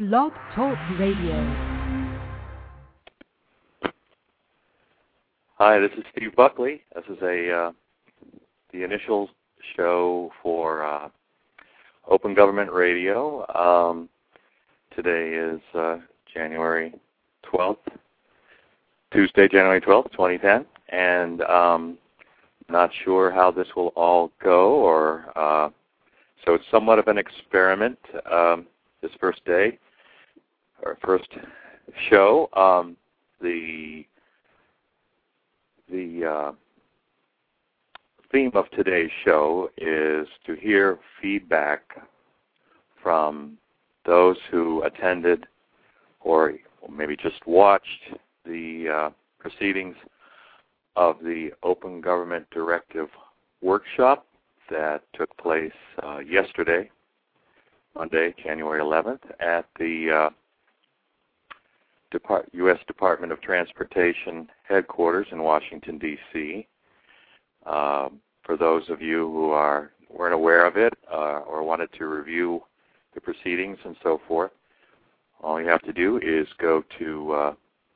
Blog Talk Radio. Hi, this is Steve Buckley. This is the initial show for Open Government Radio. Today is January 12th, Tuesday, January 12th, 2010, and not sure how this will all go, or so it's somewhat of an experiment. This first day, our first show, the theme of today's show is to hear feedback from those who attended or maybe just watched the proceedings of the Open Government Directive workshop that took place yesterday, Monday, January 11th, at the U.S. Department of Transportation headquarters in Washington, D.C. For those of you who weren't aware of it or wanted to review the proceedings and so forth, all you have to do is go to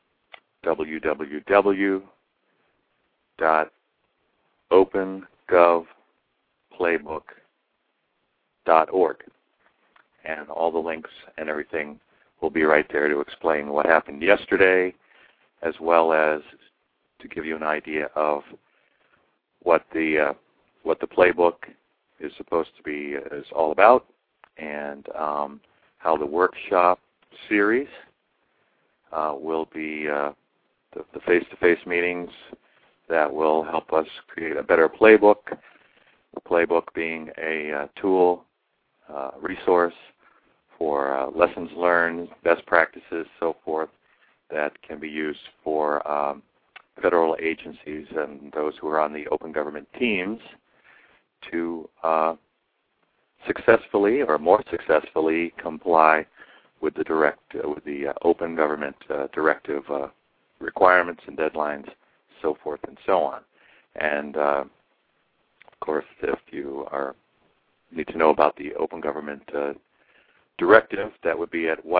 www.opengovplaybook.org. And all the links and everything will be right there to explain what happened yesterday, as well as to give you an idea of what the playbook is supposed to be is all about, and how the workshop series will be the face-to-face meetings that will help us create a better playbook. The playbook being a tool, resource for lessons learned, best practices, so forth, that can be used for federal agencies and those who are on the open government teams to successfully or more successfully comply with the Open Government Directive requirements and deadlines, so forth and so on. And of course, if you need to know about the Open Government Directive, that would be at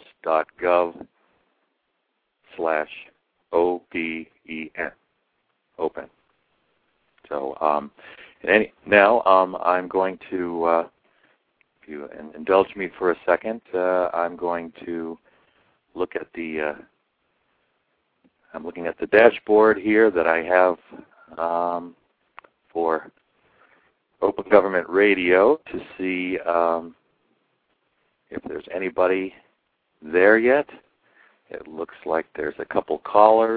whitehouse.gov/OPEN, open. So now I'm going to, if you indulge me for a second, I'm going to look at I'm looking at the dashboard here that I have for Open Government Radio to see if there's anybody there yet. It looks like there's a couple callers.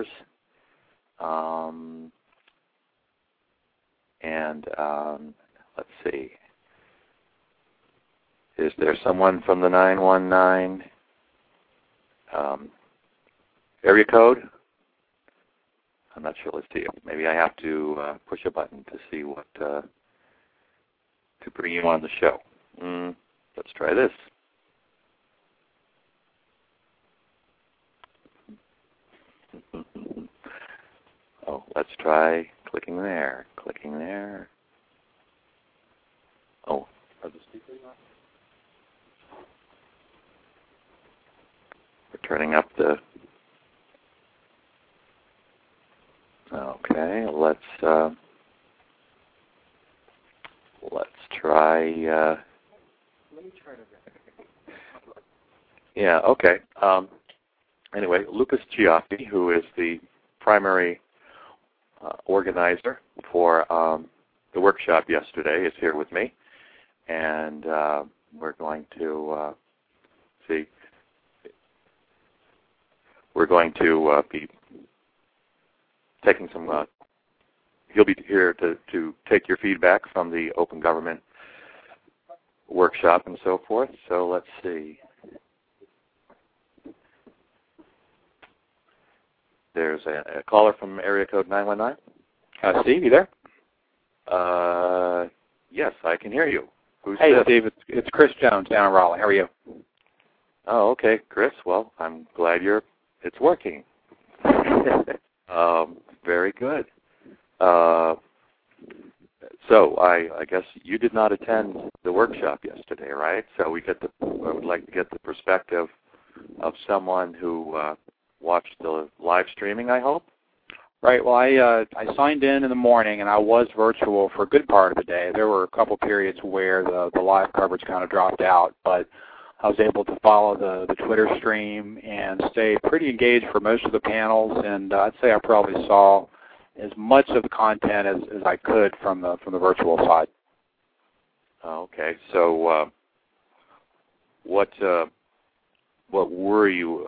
Let's see. Is there someone from the 919 area code? I'm not sure. Let's see. Maybe I have to push a button to see what to bring you on the show. Let's try this. Oh, let's try clicking there. Clicking there. Oh, are the speakers on? We're turning up the... Okay, let's try... Let me try to... Yeah, okay. Anyway, Lucas Giaffi, who is the primary organizer for the workshop yesterday, is here with me, and we're going to be taking some. He'll be here to take your feedback from the Open Government workshop and so forth. So let's see. There's a caller from area code 919. Steve, you there? Yes, I can hear you. Who's Hey, this? Steve, it's Chris Jones down in Raleigh. How are you? Oh, okay, Chris. Well, I'm glad it's working. Very good. So I guess you did not attend the workshop yesterday, right? So I would like to get the perspective of someone who watched the live streaming, I hope. Right. Well, I signed in the morning, and I was virtual for a good part of the day. There were a couple periods where the live coverage kind of dropped out, but I was able to follow the Twitter stream and stay pretty engaged for most of the panels, and I'd say I probably saw as much of the content as I could from the virtual side. Okay. So what were you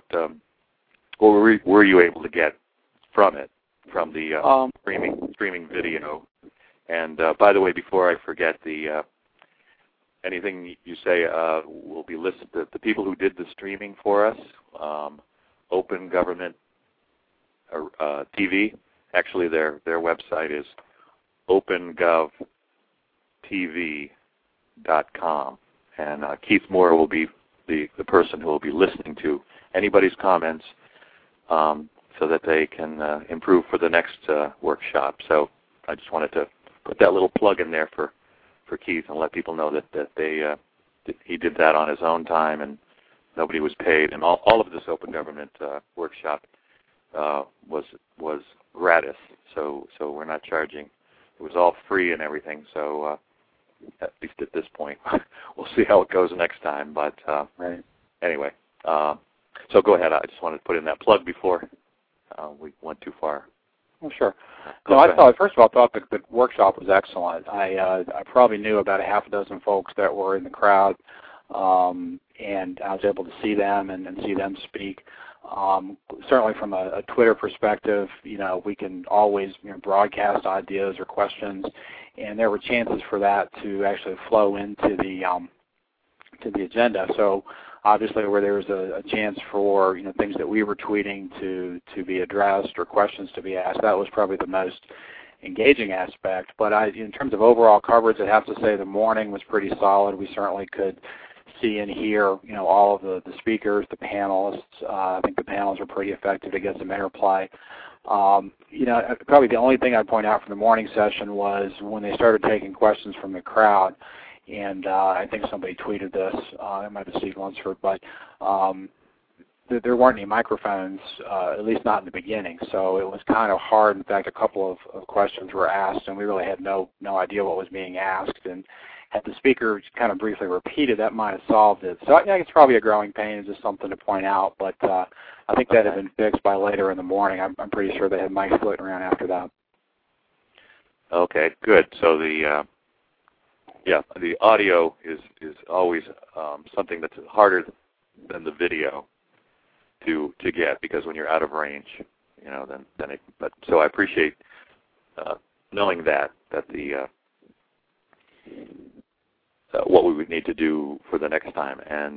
able to get from it, from the streaming video? And by the way, before I forget, anything you say will be listed. The people who did the streaming for us, Open Government TV. Actually, their website is opengovtv.com, and Keith Moore will be the person who will be listening to anybody's comments, so that they can improve for the next workshop. So I just wanted to put that little plug in there for Keith and let people know that he did that on his own time and nobody was paid. And all of this Open Government workshop was gratis. So we're not charging. It was all free and everything. So at least at this point, we'll see how it goes next time. But right. Anyway, so go ahead. I just wanted to put in that plug before we went too far. Well, sure. No, I thought the workshop was excellent. I probably knew about a half a dozen folks that were in the crowd, and I was able to see them and see them speak. Certainly from a Twitter perspective, we can always broadcast ideas or questions, and there were chances for that to actually flow into the agenda. So obviously, where there was a chance for things that we were tweeting to be addressed or questions to be asked, that was probably the most engaging aspect. But in terms of overall coverage, I have to say the morning was pretty solid. We certainly could see and hear all of the speakers, the panelists. I think the panels are pretty effective to get some interplay. Probably the only thing I'd point out from the morning session was when they started taking questions from the crowd. And I think somebody tweeted this. It might have Steve Lunsford, but there weren't any microphones, at least not in the beginning. So it was kind of hard. In fact, a couple of questions were asked, and we really had no idea what was being asked. And had the speaker kind of briefly repeated, that might have solved it. So I think it's probably a growing pain. It's just something to point out. But I think that had been fixed by later in the morning. I'm pretty sure they had mics floating around after that. Okay, good. So the audio is always something that's harder than the video to get, because when you're out of range, then it. But so I appreciate knowing that the what we would need to do for the next time. And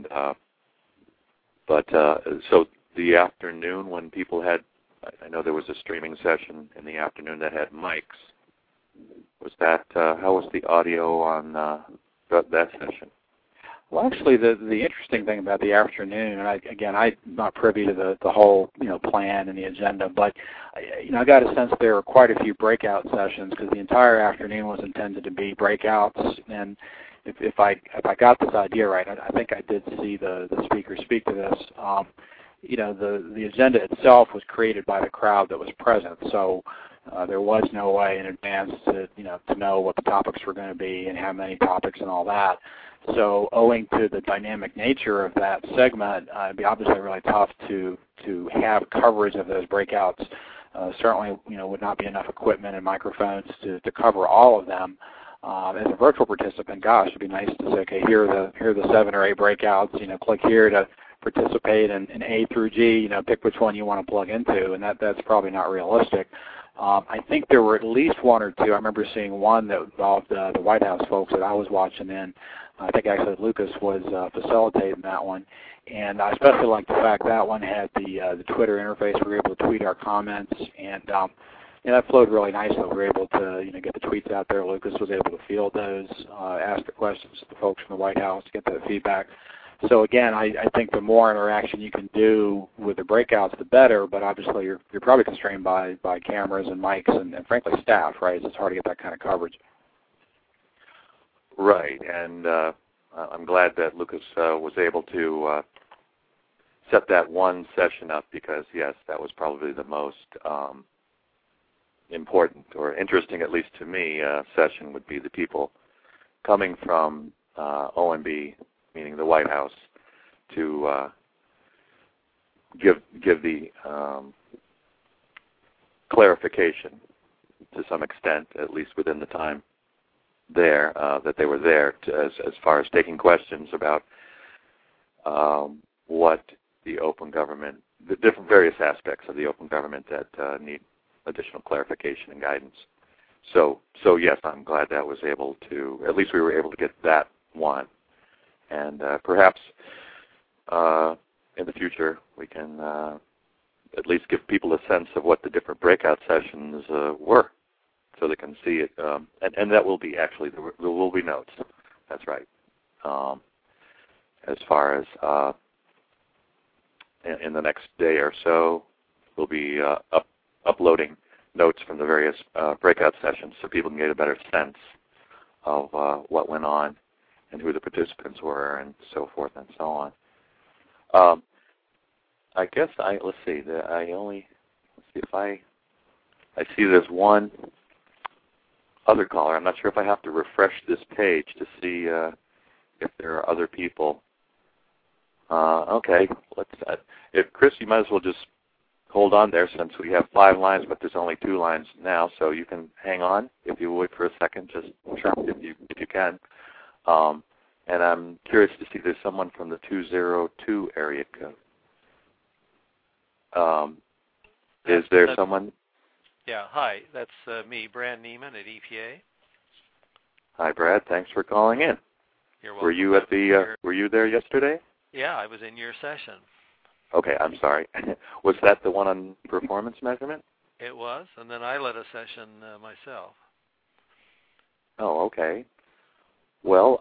so the afternoon when people had, I know there was a streaming session in the afternoon that had mics. Was that how was the audio on that session? Well, actually, the interesting thing about the afternoon, and I'm not privy to the whole plan and the agenda, but I got a sense there were quite a few breakout sessions because the entire afternoon was intended to be breakouts. And if I got this idea right, I think I did see the speaker speak to this. The agenda itself was created by the crowd that was present, so there was no way in advance to know what the topics were going to be and how many topics and all that. So owing to the dynamic nature of that segment, it'd be obviously really tough to have coverage of those breakouts. Certainly, would not be enough equipment and microphones to cover all of them. As a virtual participant, gosh, it'd be nice to say, okay, here are the 7 or 8 breakouts. Click here to participate in A through G. Pick which one you want to plug into, and that's probably not realistic. I think there were at least 1 or 2. I remember seeing one that involved the White House folks that I was watching in. I think actually Lucas was facilitating that one. And I especially liked the fact that one had the Twitter interface. We were able to tweet our comments, and that flowed really nicely. We were able to get the tweets out there. Lucas was able to field those, ask the questions to the folks from the White House, get the feedback. So again, I think the more interaction you can do with the breakouts, the better. But obviously, you're probably constrained by cameras and mics and frankly staff, right? It's hard to get that kind of coverage. Right, and I'm glad that Lucas was able to set that one session up because, yes, that was probably the most important or interesting, at least to me, session would be the people coming from OMB, meaning the White House, to give the clarification to some extent, at least within the time there, that they were there, as far as taking questions about what the open government, the different various aspects of the open government that need additional clarification and guidance. So yes, I'm glad that was able to, at least we were able to get that one. And perhaps in the future we can at least give people a sense of what the different breakout sessions were, so they can see it. And that will be actually, there will be notes. That's right. As far as in the next day or so, we'll be uploading notes from the various breakout sessions so people can get a better sense of what went on and who the participants were and so forth and so on. I guess let's see if I see there's one other caller. I'm not sure if I have to refresh this page to see if there are other people. Okay, if Chris, you might as well just hold on there since we have 5 lines, but there's only 2 lines now, so you can hang on if you would for a second, just if you can. And I'm curious to see there's someone from the 202 area code. Is there someone? Yeah, hi, that's me, Brad Neiman at EPA. Hi, Brad. Thanks for calling in. You're welcome. Were you there yesterday? Yeah, I was in your session. Okay, I'm sorry. Was that the one on performance measurement? It was, and then I led a session myself. Oh, okay. Well,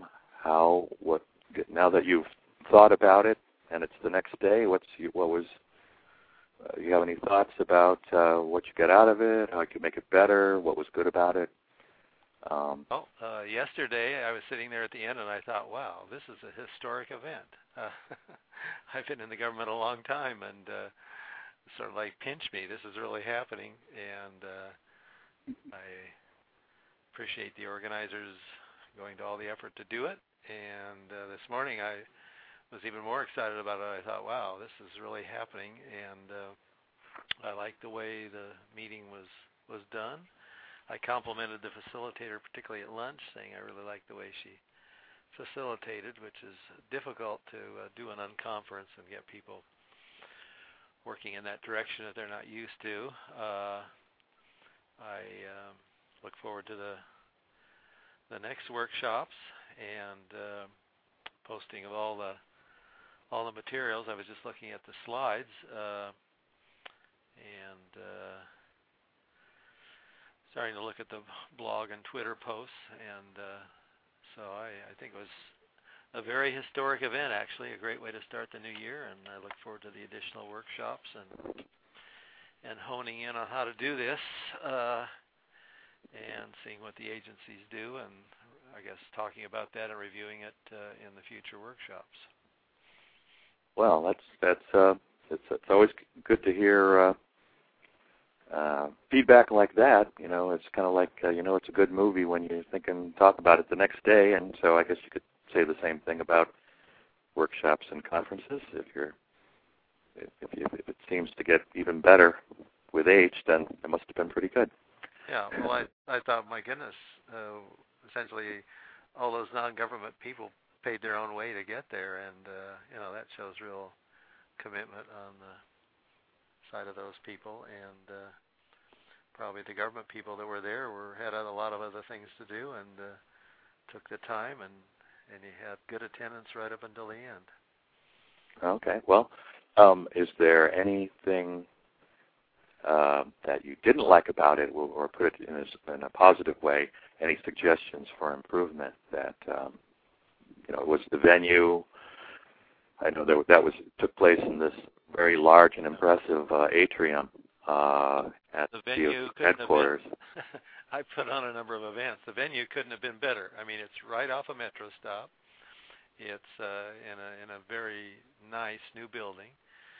now that you've thought about it and it's the next day, you have any thoughts about what you get out of it, how you could make it better, what was good about it? Yesterday I was sitting there at the end and I thought, wow, this is a historic event. I've been in the government a long time and sort of like pinch me. This is really happening, and I appreciate the organizers going to all the effort to do it. And this morning I was even more excited about it. I thought, wow, this is really happening, and I liked the way the meeting was done. I complimented the facilitator, particularly at lunch, saying I really liked the way she facilitated, which is difficult to do an unconference and get people working in that direction that they're not used to. I look forward to the next workshops and posting of all the materials. I was just looking at the slides and starting to look at the blog and Twitter posts, and so I think it was a very historic event, actually, a great way to start the new year, and I look forward to the additional workshops and honing in on how to do this and seeing what the agencies do, and I guess talking about that and reviewing it in the future workshops. Well, it's always good to hear feedback like that. You know, it's kind of like it's a good movie when you think and talk about it the next day. And so I guess you could say the same thing about workshops and conferences. If it seems to get even better with age, then it must have been pretty good. Yeah. Well, I thought, my goodness, essentially all those non-government people paid their own way to get there, and that shows real commitment on the side of those people, and probably the government people that were there had a lot of other things to do and took the time, and you had good attendance right up until the end. Okay. Well, is there anything that you didn't like about it, or put it in a positive way, any suggestions for improvement that, was the venue? I know that took place in this very large and impressive atrium, at the venue headquarters. I put on a number of events. The venue couldn't have been better. I mean, it's right off a metro stop. It's in a very nice new building.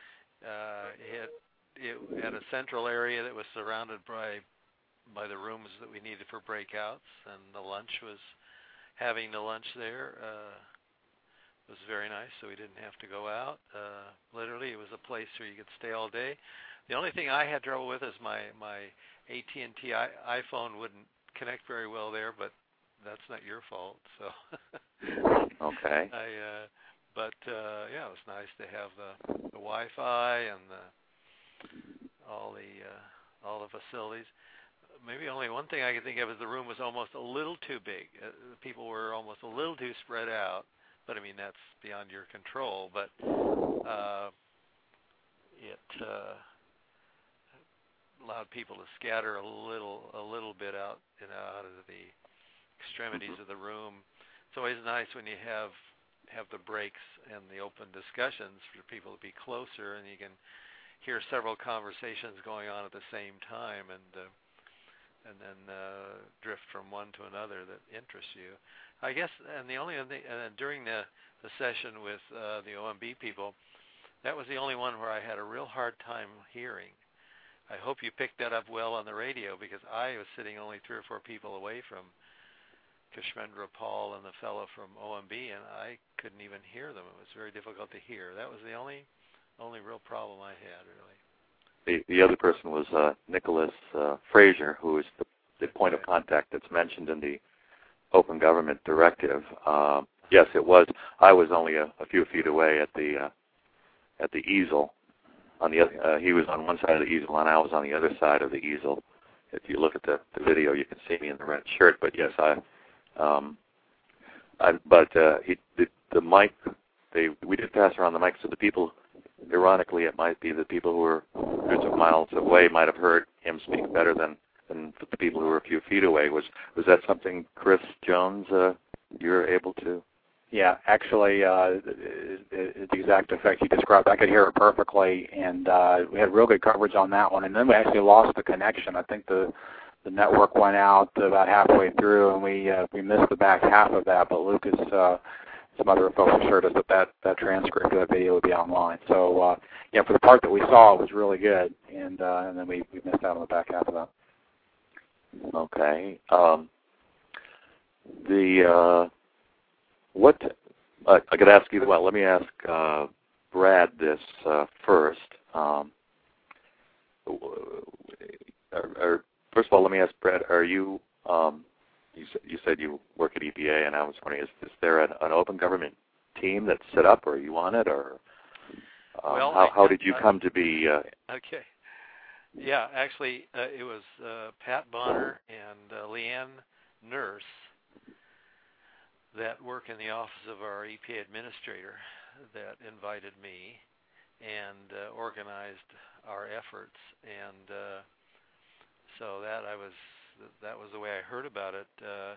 It had a central area that was surrounded by the rooms that we needed for breakouts, and having the lunch there was very nice, so we didn't have to go out. Literally, it was a place where you could stay all day. The only thing I had trouble with is my AT&T iPhone wouldn't connect very well there, but that's not your fault. So okay. But yeah, it was nice to have the Wi-Fi and all the facilities. Maybe only one thing I could think of is the room was almost a little too big. People were almost a little too spread out. But I mean, that's beyond your control. But it allowed people to scatter a little bit out, out of the extremities of the room. It's always nice when you have the breaks and the open discussions for people to be closer, and you can hear several conversations going on at the same time, and then drift from one to another that interests you. I guess, and the only thing, and during the session with the OMB people, that was the only one where I had a real hard time hearing. I hope you picked that up well on the radio, because I was sitting only 3 or 4 people away from Kshemendra Paul and the fellow from OMB, and I couldn't even hear them. It was very difficult to hear. That was the only real problem I had, really. The other person was Nicholas Fraser, who is the point of contact that's mentioned in the Open Government Directive. Yes, it was. I was only a few feet away at the easel. On the other, he was on one side of the easel, and I was on the other side of the easel. If you look at the video, you can see me in the red shirt. But yes, the mic. We did pass around the mic, so the people. Ironically, it might be the people who were hundreds of miles away might have heard him speak better than the people who were a few feet away. Was that something, Chris Jones, you were able to? Yeah, actually, the exact effect you described. I could hear it perfectly, and we had real good coverage on that one. And then we actually lost the connection. I think the network went out about halfway through, and we missed the back half of that. But Lucas, some other folks assured us that transcript of that video would be online. So, yeah, for the part that we saw, it was really good, and then we missed out on the back half of that. Okay. I could ask you. Well, let me ask Brad this first. First of all, let me ask Brad. Are you? You said you work at EPA, and I was wondering, is there an open government team that's set up, or are you on it, or how did you come to be? Okay. Yeah, actually, it was Pat Bonner and Leanne Nurse that work in the office of our EPA administrator that invited me and organized our efforts, and so that was the way I heard about it,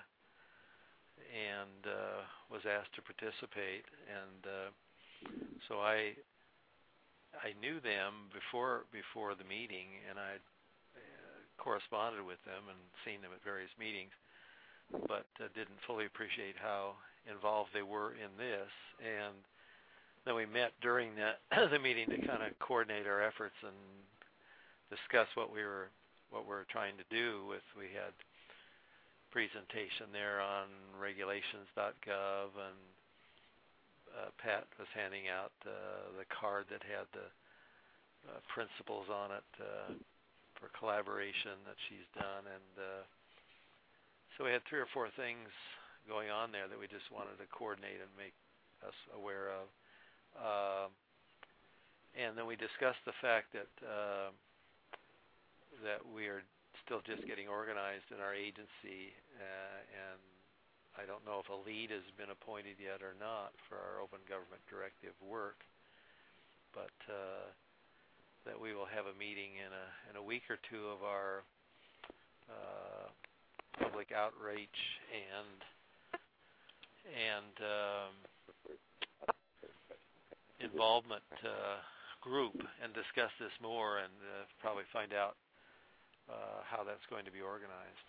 and was asked to participate, and so I knew them before the meeting, and I corresponded with them and seen them at various meetings, but didn't fully appreciate how involved they were in this. And then we met during the meeting to kind of coordinate our efforts and discuss what we're trying to do. We had presentation there on regulations.gov, and Pat was handing out the card that had the principles on it for collaboration that she's done, and so we had 3 or 4 things going on there that we just wanted to coordinate and make us aware of, and then we discussed the fact that we are still just getting organized in our agency, and I don't know if a lead has been appointed yet or not for our Open Government Directive work, but that we will have a meeting in a week or 2 of our public outreach and involvement group and discuss this more and probably find out how that's going to be organized.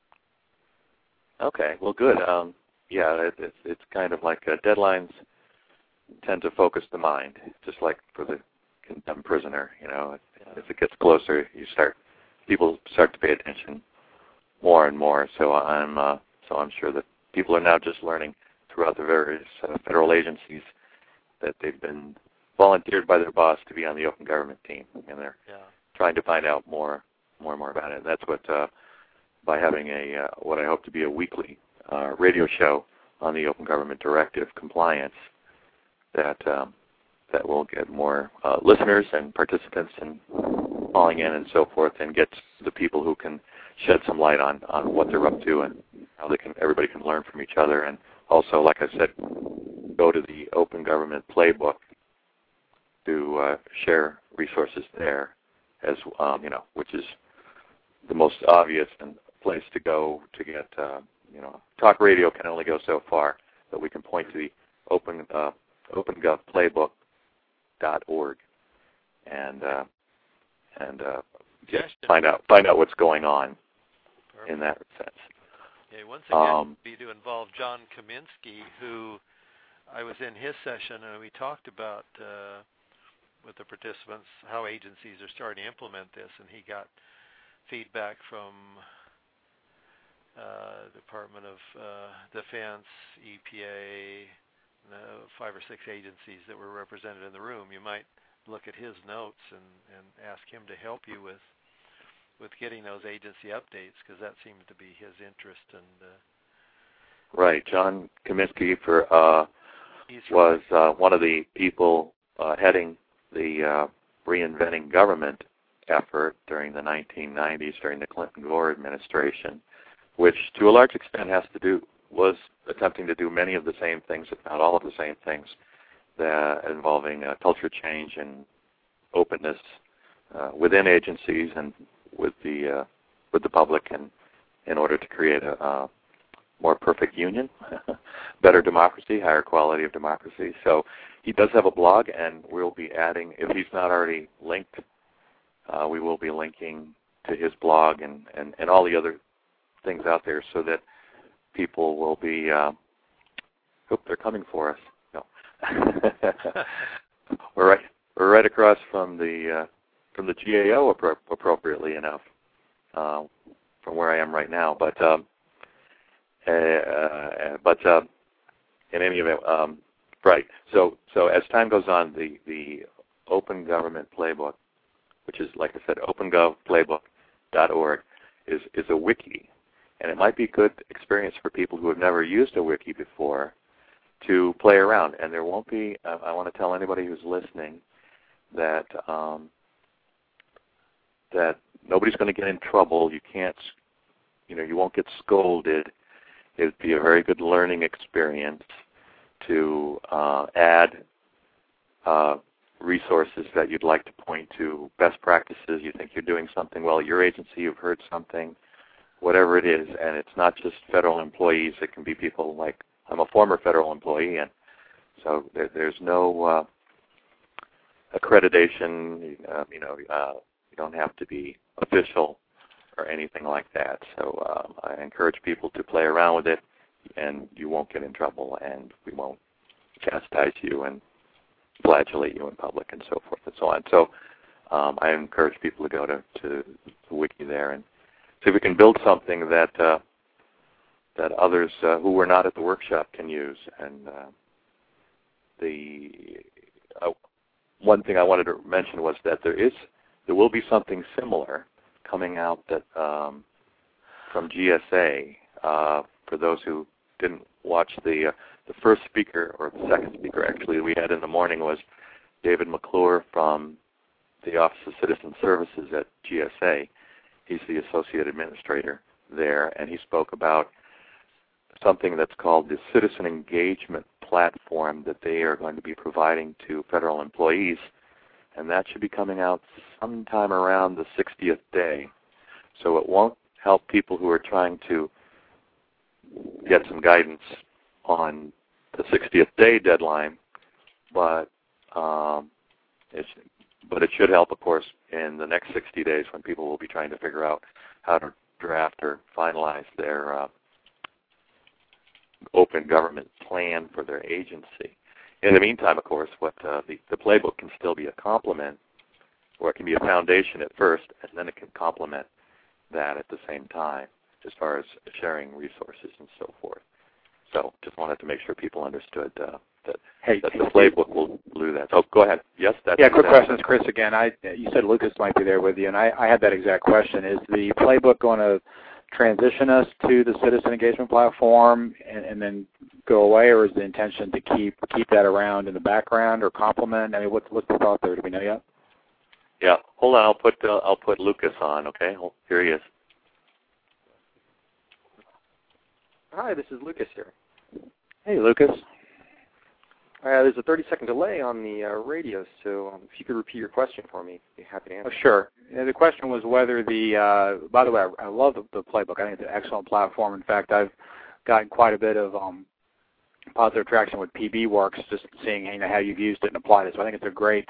Okay, well, good. Yeah, it's kind of like deadlines tend to focus the mind, just like for the condemned prisoner. You know, as it gets closer, people start to pay attention more and more. So I'm sure that people are now just learning throughout the various federal agencies that they've been volunteered by their boss to be on the open government team, and they're trying to find out more and more about it. And that's what by having what I hope to be a weekly radio show on the Open Government Directive compliance, that will get more listeners and participants and calling in and so forth, and get the people who can shed some light on what they're up to and how everybody can learn from each other. And also, like I said, go to the Open Government Playbook to share resources there, as which is the most obvious and place to go to get. Talk radio can only go so far, but we can point to the OpenGovPlaybook.org and find out what's going on. Perfect. In that sense. Okay, once again, be to involve John Kaminsky, who I was in his session, and we talked about with the participants how agencies are starting to implement this, and he got feedback from Department of Defense, EPA, 5 or 6 agencies that were represented in the room. You might look at his notes and ask him to help you with getting those agency updates, because that seems to be his interest. And right, John Kaminsky was one of the people heading the reinventing government effort during the 1990s, during the Clinton-Gore administration, which to a large extent was attempting to do many of the same things, if not all of the same things, involving culture change and openness within agencies and with the public, and in order to create a more perfect union, better democracy, higher quality of democracy. So he does have a blog, and we'll be adding, if he's not already linked, we will be linking to his blog and all the other things out there, so that people will be. Hope they're coming for us. No, we're right across from the GAO, appropriately enough, from where I am right now. But in any event, right. So as time goes on, the Open Government Playbook, which is, like I said, OpenGovPlaybook.org, is a wiki. And it might be a good experience for people who have never used a wiki before to play around. And there won't be, I want to tell anybody who's listening that that nobody's going to get in trouble. You can't, you won't get scolded. It'd be a very good learning experience to add resources that you'd like to point to, best practices. You think you're doing something well at your agency, you've heard something, whatever it is. And it's not just federal employees. It can be people like, I'm a former federal employee, and so there's no accreditation. You don't have to be official or anything like that. So I encourage people to play around with it, and you won't get in trouble, and we won't chastise you and flagellate you in public and so forth and so on. So I encourage people to go to the wiki there and see if we can build something that others who were not at the workshop can use. And one thing I wanted to mention was that there will be something similar coming out that from GSA. For those who didn't watch the first speaker, or the second speaker actually we had in the morning, was David McClure from the Office of Citizen Services at GSA. He's the associate administrator there, and he spoke about something that's called the Citizen Engagement Platform that they are going to be providing to federal employees, and that should be coming out sometime around the 60th day. So it won't help people who are trying to get some guidance on the 60th day deadline, but But it should help, of course, in the next 60 days when people will be trying to figure out how to draft or finalize their open government plan for their agency. In the meantime, of course, what the playbook can still be a complement, or it can be a foundation at first, and then it can complement that at the same time, as far as sharing resources and so forth. So just wanted to make sure people understood that the playbook will do that. Oh, go ahead. Yes, that's quick question. It's Chris again. You said Lucas might be there with you, and I had that exact question. Is the playbook going to transition us to the citizen engagement platform and then go away, or is the intention to keep that around in the background or complement? I mean, what's the thought there? Do we know yet? Yeah. Hold on. I'll put Lucas on. Okay. Here he is. Hi, this is Lucas here. Hey, Lucas. There's a 30-second delay on the radio, so if you could repeat your question for me, I'd be happy to answer. Oh, sure. The question was whether by the way, I love the playbook. I think it's an excellent platform. In fact, I've gotten quite a bit of positive traction with PBWorks, just seeing how you've used it and applied it. So I think it's a great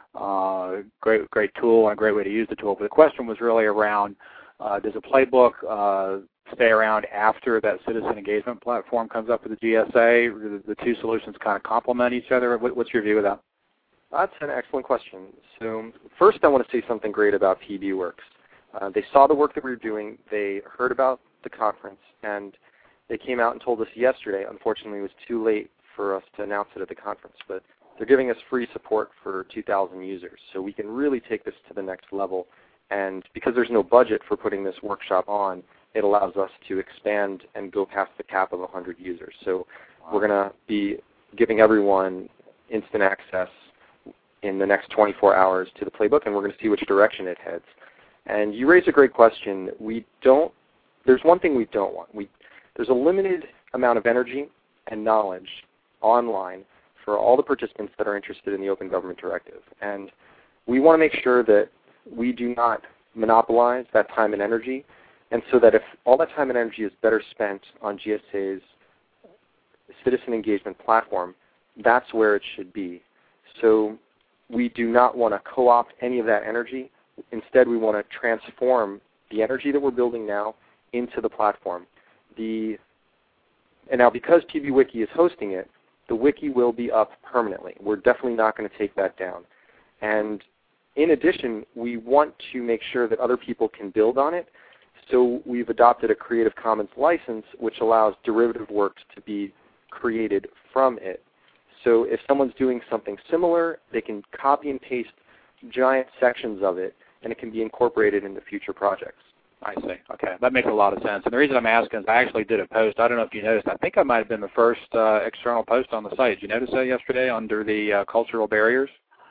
tool and a great way to use the tool. But the question was really around, does a playbook stay around after that citizen engagement platform comes up with the GSA? Or the two solutions kind of complement each other? What's your view of that? That's an excellent question. So first I want to say something great about PBWorks. They saw the work that we were doing, they heard about the conference, and they came out and told us yesterday. Unfortunately, it was too late for us to announce it at the conference, but they're giving us free support for 2,000 users. So we can really take this to the next level. And because there's no budget for putting this workshop on, it allows us to expand and go past the cap of 100 users. So we're going to be giving everyone instant access in the next 24 hours to the playbook, and we're going to see which direction it heads. And you raise a great question. There's one thing we don't want. There's a limited amount of energy and knowledge online for all the participants that are interested in the Open Government Directive. And we want to make sure that we do not monopolize that time and energy, and so that if all that time and energy is better spent on GSA's citizen engagement platform, that's where it should be. So we do not want to co-opt any of that energy. Instead, we want to transform the energy that we're building now into the platform. And now because PBWiki is hosting it, the wiki will be up permanently. We're definitely not going to take that down. And in addition, we want to make sure that other people can build on it. So we've adopted a Creative Commons license, which allows derivative works to be created from it. So if someone's doing something similar, they can copy and paste giant sections of it, and it can be incorporated into future projects. I see. Okay. That makes a lot of sense. And the reason I'm asking is I actually did a post. I don't know if you noticed. I think I might have been the first external post on the site. Did you notice that yesterday under the cultural barriers?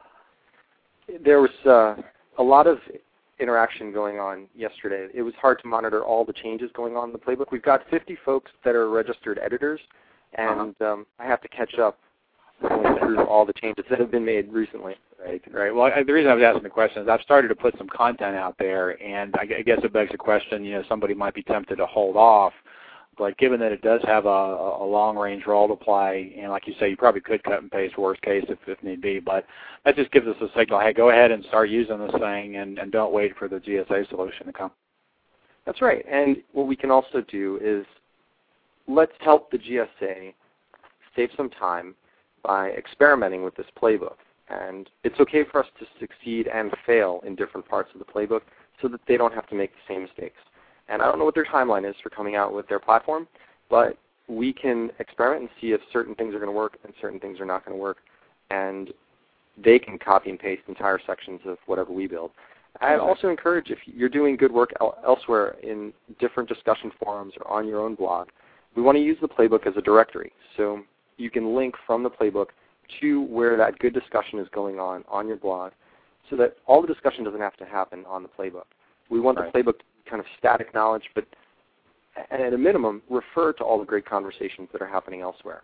There was a lot of interaction going on yesterday. It was hard to monitor all the changes going on in the playbook. We've got 50 folks that are registered editors, and I have to catch up going through all the changes that have been made recently. Right. Well, the reason I was asking the question is I've started to put some content out there, and I guess it begs the question, somebody might be tempted to hold off, but given that it does have a long-range role to play, and like you say, you probably could cut and paste worst case if need be, but that just gives us a signal, hey, go ahead and start using this thing and don't wait for the GSA solution to come. That's right. And what we can also do is let's help the GSA save some time by experimenting with this playbook. And it's okay for us to succeed and fail in different parts of the playbook so that they don't have to make the same mistakes. And I don't know what their timeline is for coming out with their platform, but we can experiment and see if certain things are going to work and certain things are not going to work. And they can copy and paste entire sections of whatever we build. I also encourage, if you're doing good work elsewhere in different discussion forums or on your own blog, we want to use the playbook as a directory. So you can link from the playbook to where that good discussion is going on your blog so that all the discussion doesn't have to happen on the playbook. We want the playbook to be kind of static knowledge, but at a minimum, refer to all the great conversations that are happening elsewhere.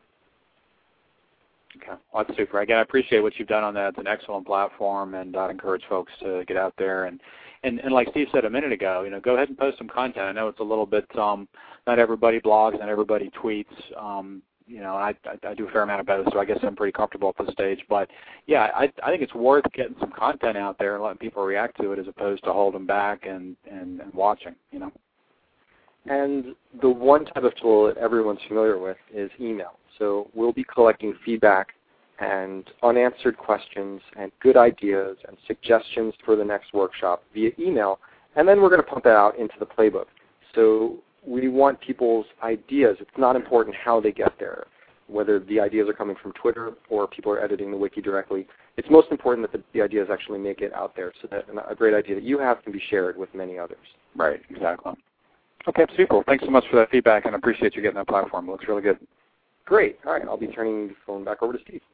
Okay. Well, that's super. Again, I appreciate what you've done on that. It's an excellent platform, and I encourage folks to get out there. And like Steve said a minute ago, go ahead and post some content. I know it's a little bit, not everybody blogs, not everybody tweets. I do a fair amount of both, so I guess I'm pretty comfortable at this stage. But yeah, I think it's worth getting some content out there and letting people react to it as opposed to holding back and watching. And the one type of tool that everyone's familiar with is email. So we'll be collecting feedback and unanswered questions and good ideas and suggestions for the next workshop via email, and then we're going to pump that out into the playbook. So we want people's ideas. It's not important how they get there, whether the ideas are coming from Twitter or people are editing the wiki directly. It's most important that the ideas actually make it out there so that a great idea that you have can be shared with many others. Right, exactly. Okay, super. Well, thanks so much for that feedback, and I appreciate you getting that platform. It looks really good. Great. All right, I'll be turning the phone back over to Steve.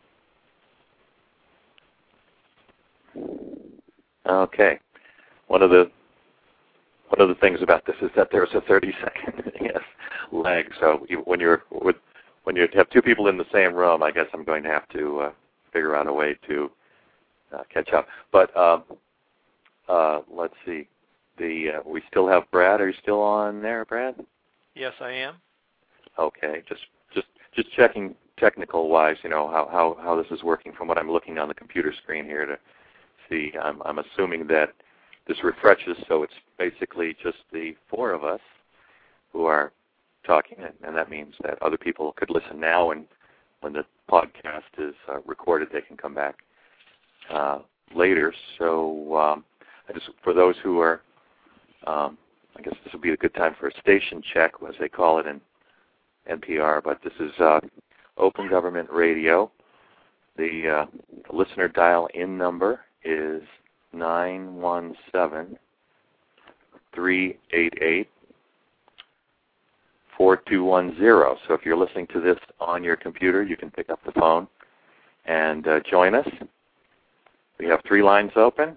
Okay. One of the things about this is that there's a 30-second lag. So when you have two people in the same room, I guess I'm going to have to figure out a way to catch up. But let's see. We still have Brad. Are you still on there, Brad? Yes, I am. Okay. Just checking technical-wise, how this is working from what I'm looking on the computer screen here to see. I'm assuming that this refreshes, so it's basically just the four of us who are talking, and that means that other people could listen now, and when the podcast is recorded, they can come back later. So for those who are, I guess this would be a good time for a station check, as they call it in NPR, but this is Open Government Radio. The listener dial-in number is 917-388-4210. So if you're listening to this on your computer, you can pick up the phone and join us. We have 3 lines open,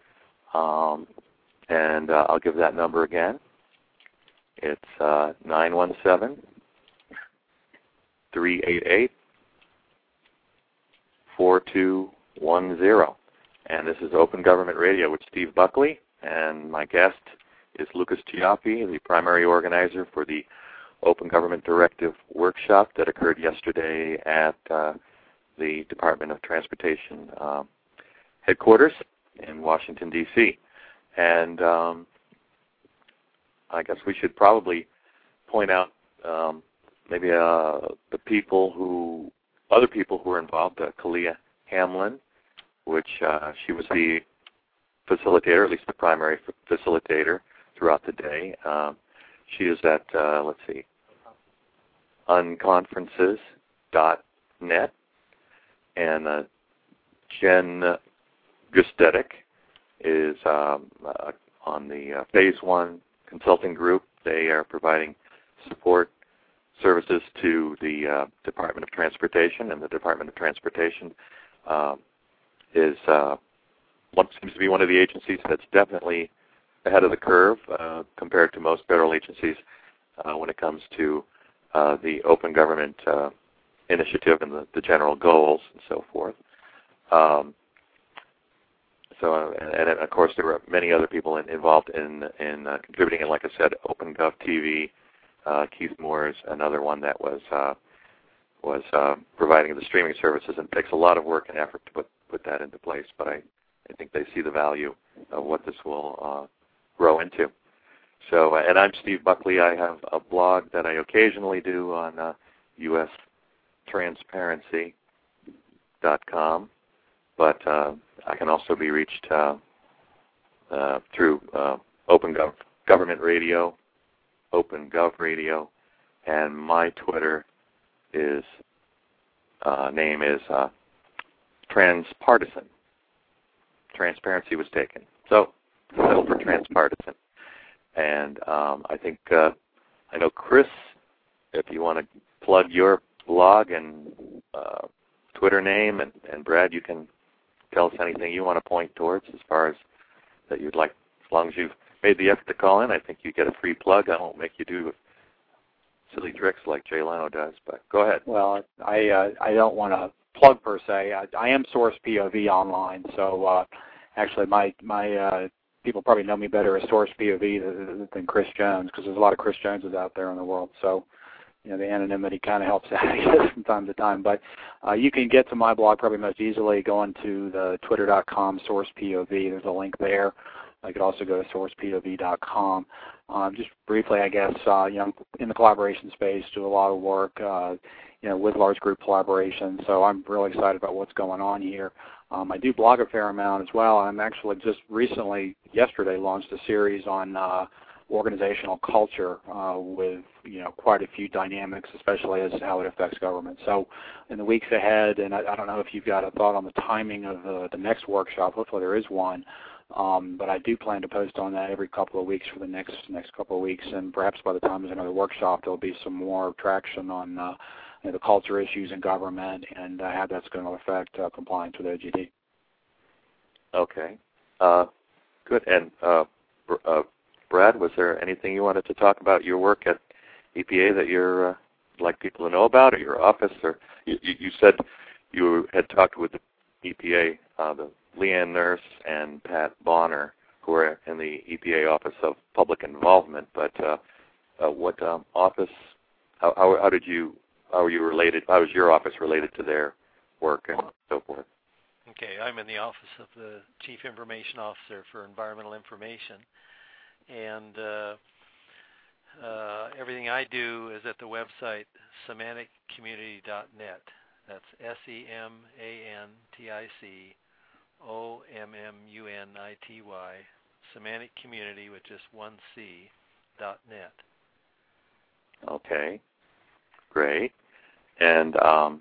and I'll give that number again. It's 917-388-4210. And this is Open Government Radio with Steve Buckley, and my guest is Lucas Chiappi, the primary organizer for the Open Government Directive workshop that occurred yesterday at the Department of Transportation headquarters in Washington, D.C. And I guess we should probably point out maybe other people who were involved. Kalia Hamlin, which she was the facilitator, at least the primary facilitator throughout the day. She is at, unconferences.net. And Jen Gustetic is on the Phase 1 consulting group. They are providing support services to the Department of Transportation, and the Department of Transportation is seems to be one of the agencies that's definitely ahead of the curve compared to most federal agencies when it comes to the open government initiative and the general goals and so forth. And of course, there were many other people involved in contributing. And like I said, OpenGov TV, Keith Moore is another one that was providing the streaming services, and it takes a lot of work and effort to put that into place. But I think they see the value of what this will grow into. So, and I'm Steve Buckley. I have a blog that I occasionally do on ustransparency.com, but I can also be reached through Government Radio, OpenGov Radio, and my Twitter name is Transpartisan. Transparency was taken, so settle for Transpartisan. And I think I know Chris, if you want to plug your blog and Twitter name, and Brad, you can tell us anything you want to point towards as far as that you'd like. As long as you've made the effort to call in, I think you get a free plug. I won't make you do silly tricks like Jay Leno does, but go ahead. Well, I don't want to plug per se. I am Source POV online, so actually my people probably know me better as Source POV than Chris Jones, because there's a lot of Chris Joneses out there in the world. So, the anonymity kind of helps out, I guess, from time to time. But you can get to my blog probably most easily going to the twitter.com sourcepov. There's a link there. I could also go to sourcepov.com. Just briefly, I guess, in the collaboration space, do a lot of work, with large group collaboration. So I'm really excited about what's going on here. I do blog a fair amount as well. I'm actually just recently, yesterday, launched a series on organizational culture with quite a few dynamics, especially as how it affects government. So in the weeks ahead, and I don't know if you've got a thought on the timing of the next workshop. Hopefully there is one. But I do plan to post on that every couple of weeks for the next couple of weeks, and perhaps by the time there's another workshop, there'll be some more traction on the culture issues in government and how that's going to affect compliance with OGD. Okay. Good. And Brad, was there anything you wanted to talk about your work at EPA that you'd like people to know about, or your office? Or you said you had talked with the EPA, the Leanne Nurse and Pat Bonner, who are in the EPA Office of Public Involvement. But what office? How are you related? How is your office related to their work and so forth? Okay, I'm in the office of the Chief Information Officer for Environmental Information, and everything I do is at the website semanticcommunity.net. That's SEMANTICOMMUNITY, Semantic Community with just one C, .net. Okay, great. And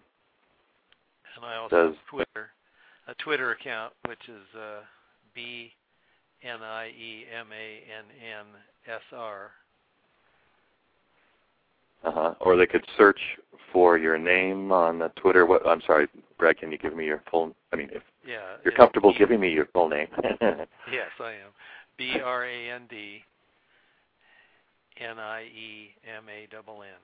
I also have a Twitter account, which is BNIEMANNSR. Or they could search for your name on Twitter. I'm sorry, Brad, can you give me your full? If you're comfortable giving me your full name. Yes, I am. BRANDNIEMANN.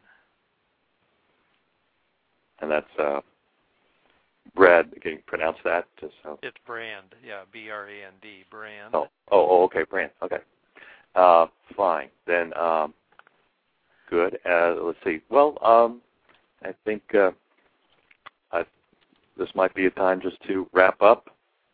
And that's Brad. Can you pronounce that? It's Brand. Yeah, BRAND. Brand. Oh, okay, Brand. Okay. Fine. Then, good. Let's see. Well, I think this might be a time just to wrap up.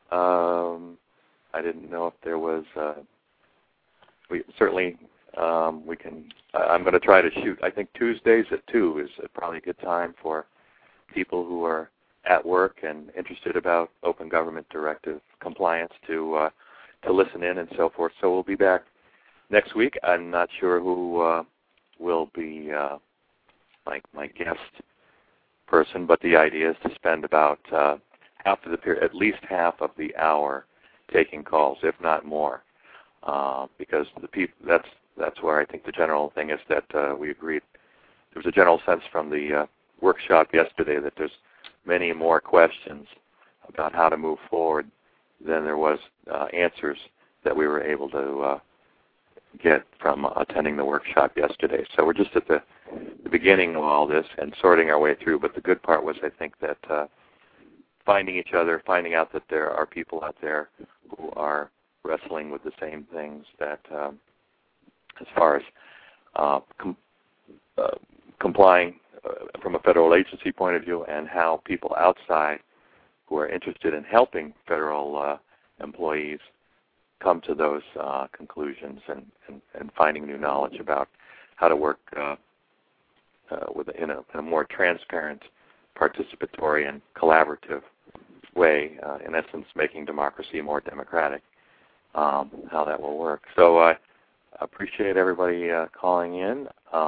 I didn't know if there was. We certainly we can. I'm going to try to shoot. I think Tuesdays at 2 is probably a good time for people who are at work and interested about Open Government Directive compliance to listen in and so forth. So we'll be back next week. I'm not sure who will be my guest person, but the idea is to spend about half of the period, at least half of the hour, taking calls, if not more, because the people. That's where I think the general thing is that we agreed. There was a general sense from the workshop yesterday that there's many more questions about how to move forward than there was answers that we were able to get from attending the workshop yesterday. So we're just at the beginning of all this and sorting our way through. But the good part was, I think, that finding each other, finding out that there are people out there who are wrestling with the same things, that as far as complying from a federal agency point of view, and how people outside who are interested in helping federal employees come to those conclusions and finding new knowledge about how to work in a more transparent, participatory, and collaborative way, in essence making democracy more democratic, how that will work. So I appreciate everybody calling in.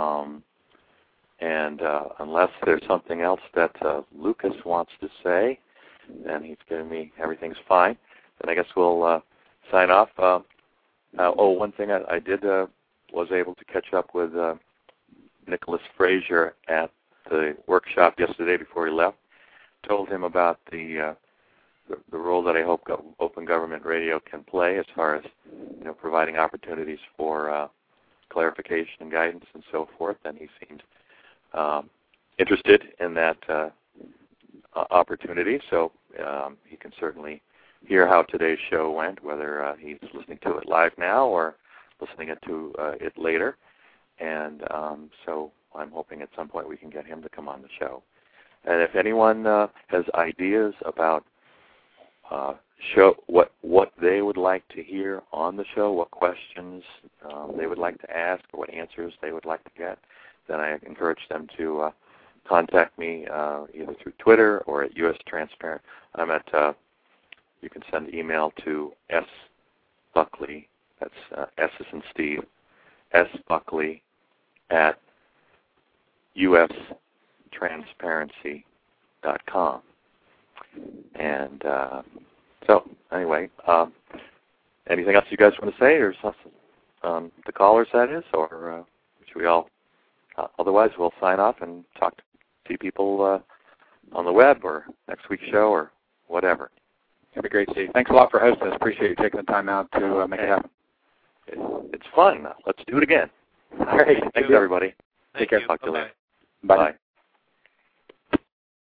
And unless there's something else that Lucas wants to say, and he's giving me everything's fine, then I guess we'll sign off. One thing I did was able to catch up with Nicholas Frazier at the workshop yesterday before he left. Told him about the role that I hope Open Government Radio can play as far as providing opportunities for clarification and guidance and so forth, and he seemed interested in that opportunity, so he can certainly hear how today's show went, whether he's listening to it live now or listening to it later. And so I'm hoping at some point we can get him to come on the show. And if anyone has ideas about what they would like to hear on the show, what questions they would like to ask, or what answers they would like to get, then I encourage them to contact me either through Twitter or at US Transparent. I'm at, you can send email to S. Buckley, that's S as in Steve, S. Buckley at ustransparency.com. And so, anyway, anything else you guys want to say, or something? The callers, that is, or should we all? Otherwise, we'll sign off and see people on the web or next week's show or whatever. That'd be great, Steve. Thanks a lot for hosting us. Appreciate you taking the time out to make it happen. It's fun. Let's do it again. All right. Thanks, everybody. Thank Take care. you. Talk to you later. Bye. Bye.